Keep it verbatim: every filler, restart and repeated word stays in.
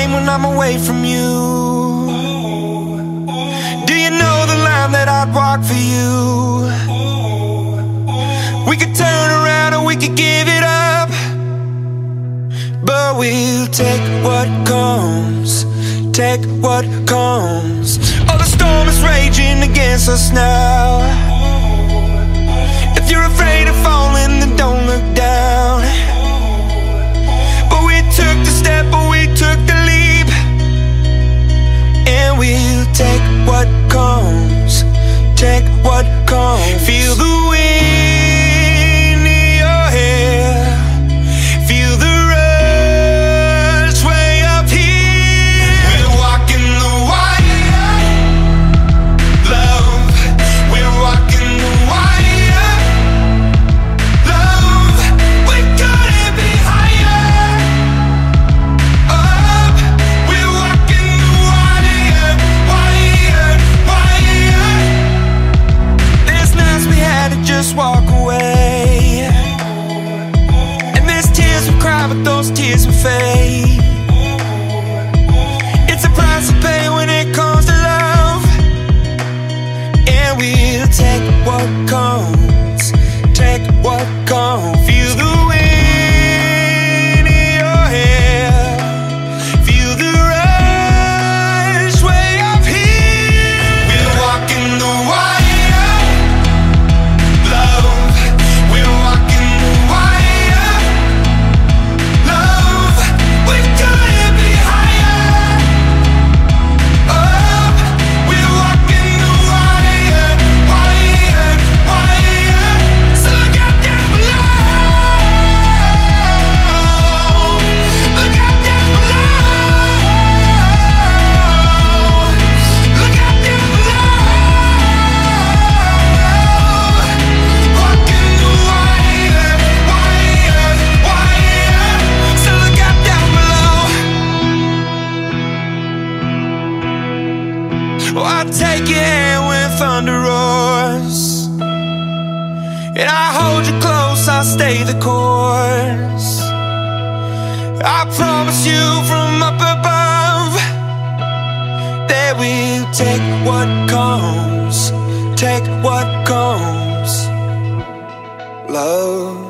pain when I'm away from you? Do you know the line that I'd walk for you? We could turn around or we could give it up, but we'll take what comes, take what comes. Oh, the storm is raging against us now. If you're afraid of falling, then don't look down. But we took the step, but we took the leap, and we'll take what comes, take what comes. Feel the wind in your hair, feel the rush way up here. We're walking the wire, love. We're walking the wire, love. We couldn't be higher up. We're walking the wire, wire, wire. There's nights we had to just walk away, and there's tears we cry, but those tears will fade. It's a price to pay when it comes to love, and we'll take what comes, take what comes. Feel the wind in your hair, feel the rush way up here. We're walking the wire, love. We're walking the wire, love. We couldn't be higher up. We're walking the wire, wire, wire. So look out down below, look out down below, look out down below. Walking the wire, wire, wire. So look out down below. Oh, I'll take your hand when thunder roars, and I hold you close, I'll stay the course. I promise you from up above that we'll take what comes, take what comes, love.